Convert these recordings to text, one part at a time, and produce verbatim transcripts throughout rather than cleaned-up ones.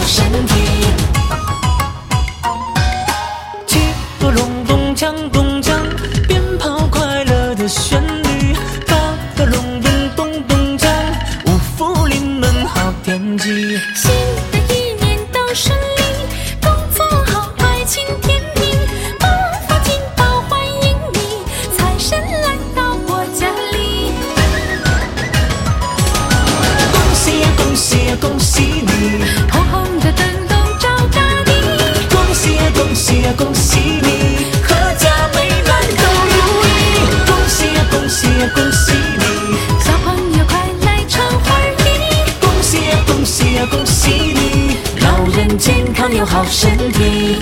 身体。七个隆咚锵咚锵，鞭炮快乐的旋律。八个隆咚咚咚锵，五福临门好天气。 新的一年都顺利，工作好，爱情甜蜜，八福金宝欢迎你，财神来到我家里。 恭喜呀恭喜呀恭喜你， 红红的灯笼照大地。 恭喜呀恭喜呀恭喜你，阖家美满都如意。恭喜呀恭喜呀恭喜你， 小朋友快来唱花儿的。 恭喜呀恭喜呀恭喜你，老人健康有好身体。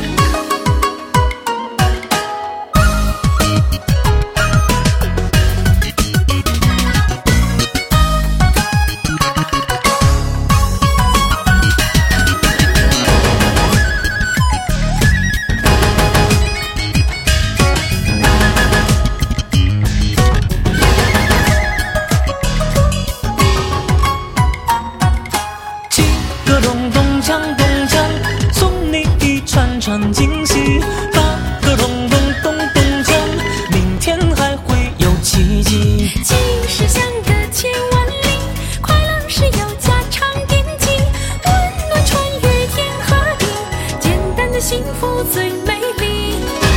七个隆咚锵咚锵，送你一串串惊喜。八个隆咚咚咚锵，明天还会有奇迹。 七十响个千万里，快乐是有家常点睛，温暖穿越天和地，简单的幸福最美丽。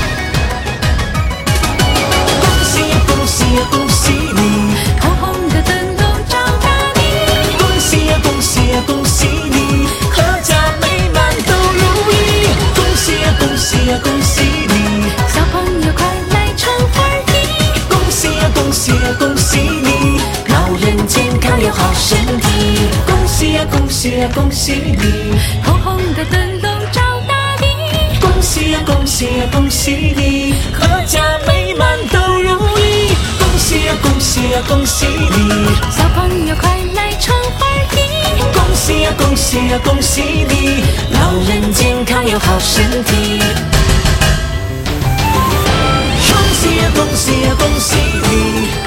恭喜呀恭喜呀恭喜你， 红红的灯笼照大地。 恭喜呀恭喜呀恭喜你，阖家美满都如意。恭喜呀恭喜呀恭喜你， 小朋友快来唱花儿的。 恭喜呀恭喜呀恭喜你，老人健康有好身体。恭喜呀恭喜呀恭喜你， 红红的灯笼照大地。 恭喜呀恭喜呀恭喜你，阖家美满都如意。恭喜呀恭喜呀恭喜你， 小朋友快来唱花儿的。 恭喜呀恭喜呀恭喜你，老人健康有好身体。恭喜呀恭喜呀恭喜你。